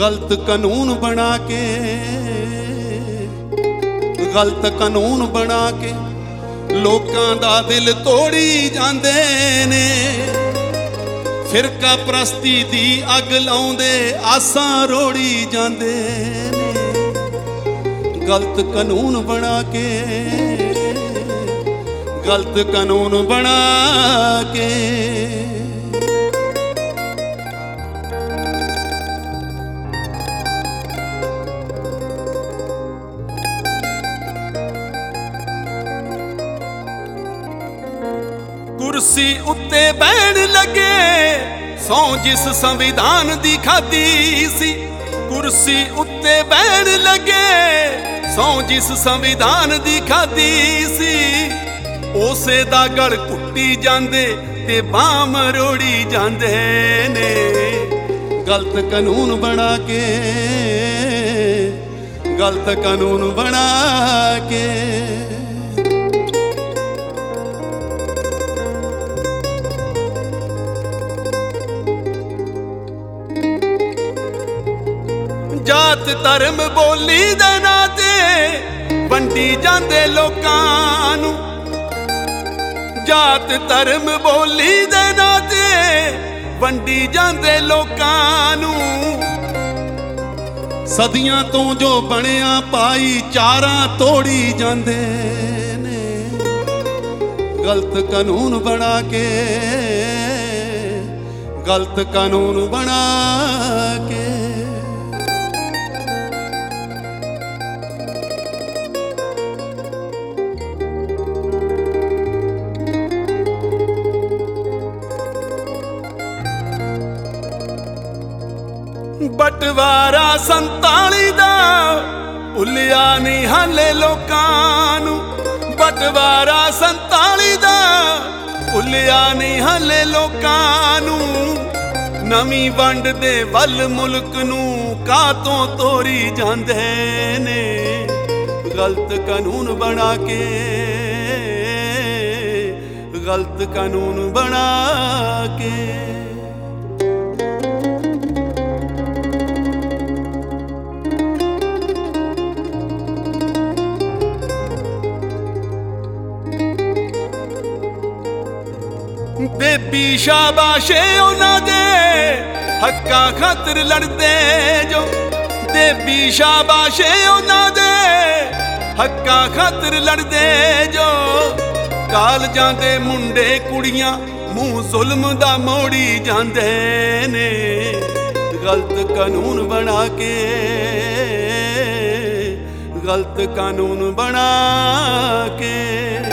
गलत कानून बना के, गलत कानून बना के लोकां दा दिल तोड़ी जांदे ने। फिरका प्रस्ती दी अग लाउंदे आसां रोड़ी जांदे ने। गलत कानून बना के, गलत कानून बना के। कुर्सी उत्ते बैठ लगे सौ जिस संविधान दी खादी सी। कुर्सी उत्ते बैठ लगे सौ जिस संविधान दी खादी सी। उसे दा गड़ कुट्टी जांदे ते बांह मरोड़ी जांदे ने। गलत कानून बना के, गलत कानून बना के। जात धर्म बोली दे नाते वंडी जांदे लोकां नूं। जात धर्म बोली दे नाते वंडी जांदे लोकां नूं। सदियां तो जो बनिया भाईचारा तोड़ी जांदे ने। गलत कानून बना के, गलत कानून बना के। बटवारा 47 दा भुलिया नहीं हाले लोकां नूं। बटवारा 47 दा भुलिया नहीं हाले लोकां नूं। नवीं वंड दे वल मुल्क नूं कातों तोरी जांदे ने। गलत कानून बना के, गलत कानून बना के। बेबी शाबाशे उन्हां दे हक्कां खातर लड़दे जो। बेबी शाबाशे उन्हां दे हक्कां खातर लड़दे जो। कालजां दे मुंडे कुड़ियां मूंह जुल्म दा मोड़ी जांदे ने। गलत कानून बना के, गलत कानून बना के।